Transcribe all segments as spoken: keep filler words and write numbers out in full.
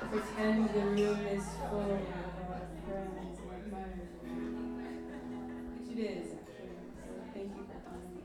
Pretend the room is full of our friends and admirers, which it is actually. So thank you for coming.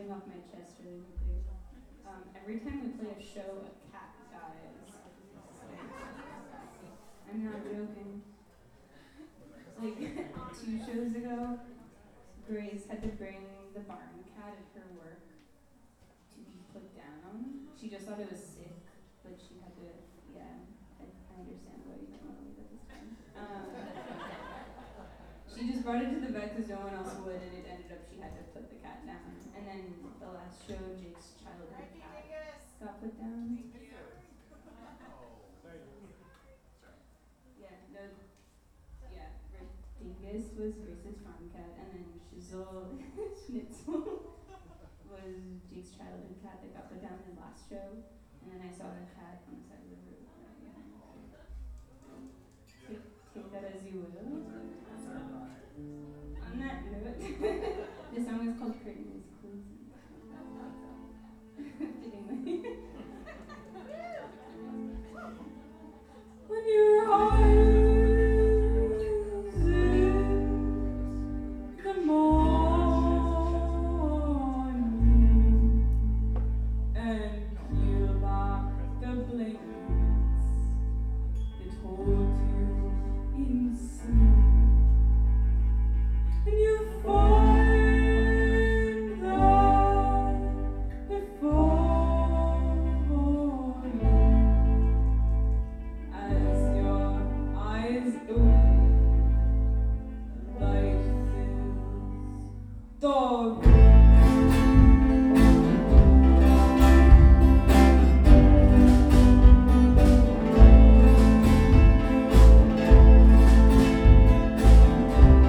something off my chest really quickly. Um, every time we play a show, a cat dies. I'm not joking. Like, two shows ago, Grace had to bring the barn cat at her work to be put down. She just thought it was sick, but she had to, yeah, I, I understand why you don't want to leave at this time. Um, she just brought it to the vet because no one else would, and it ended up she had to put the cat down. And then the last show, Jake's childhood cat got put down. Yeah, no, yeah, Rick Dingus was Grace's farm cat, and then Shizzle Schnitzel was Jake's childhood cat that got put down in the last show. And then I saw the cat on the side of the road. Take, take that as you will. On that note, this song is called Curtain is Closing. Fittingly. When your eyes in the morning and peel back the blankets that hold you in sleep, and you find that before you, as your eyes open, light fills the room.